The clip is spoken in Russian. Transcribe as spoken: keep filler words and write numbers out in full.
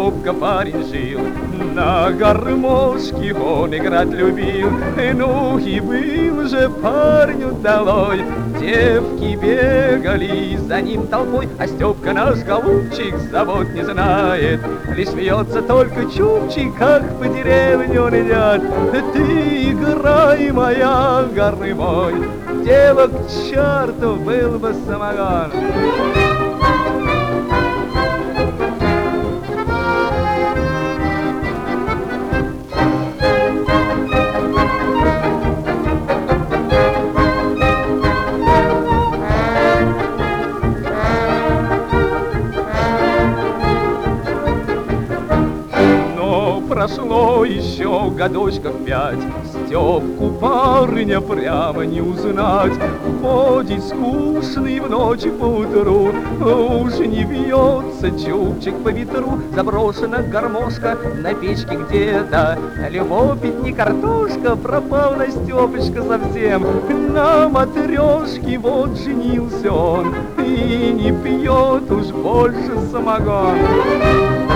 Степка парень жил, на гармошке он играть любил. Ну и был же парню долой, девки бегали за ним толпой, а Степка наш голубчик завод не знает, лишь смеется только чубчик, как по деревне он идет. Ты играй, моя гармонь, девок к черту был бы самогон. Прошло еще годочков пять, Степку парня прямо не узнать. Ходит скучный в ночи поутру, уж не бьется чубчик по ветру. Заброшена гармошка на печке где-то, любовь ведь не картошка, пропал на Степочка совсем. На матрешке вот женился он, и не пьет уж больше самогон.